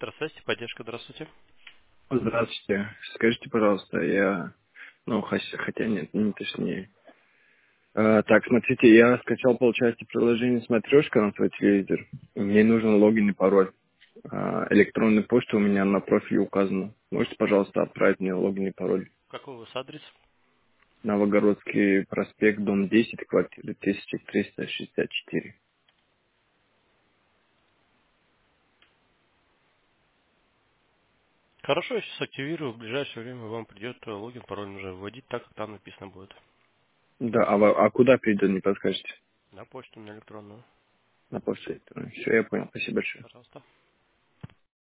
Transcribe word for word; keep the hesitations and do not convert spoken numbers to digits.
Спектр связи, поддержка, здравствуйте. Здравствуйте. Скажите, пожалуйста, я, ну, хос- хотя нет, не точнее. А, так, смотрите, я скачал, получается, приложение «Смотрешка» на свой телевизор. Мне нужен логин и пароль. А, электронная почта у меня на профиле указана. Можете, пожалуйста, отправить мне логин и пароль? Какой у вас адрес? Новогородский проспект, дом десять, квартира тысяча триста шестьдесят четыре. Хорошо, я сейчас активирую, в ближайшее время вам придет э, логин, пароль нужно вводить так, как там написано будет. Да, а, во- а куда придет, не подскажете? На почту, на электронную. На почту. Все, я понял. Спасибо большое. Пожалуйста.